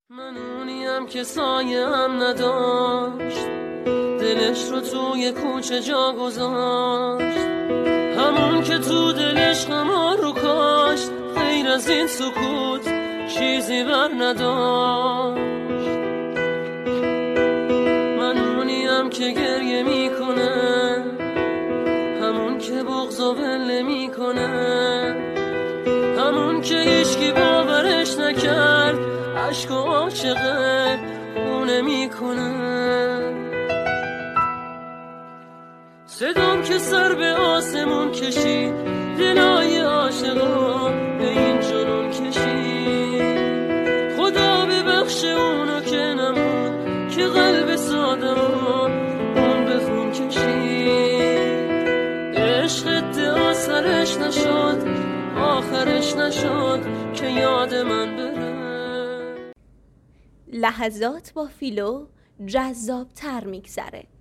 من اونیم که سایه هم نداشت، دلش رو توی کوچه جا گذاشت، همون که تو دلش خمار رو کاشت، غیر از این سکوت چیزی بر نداشت. من اونیم که گریه میکنه، همون که بغض و ول میکنه، همون که هیچکی باورش نکرد، عشق و عاشقه خونه میکنه. صدام که سر به آسمون کشید، دلای عاشقا به این جنون کشید. خدا ببخش اونو که نمون، که قلب سادمو اون به خون کشید. عشق ادعا سرش نشد، آخرش نشد که یاد من بره. لحظات با فیلو جذاب تر میگذره.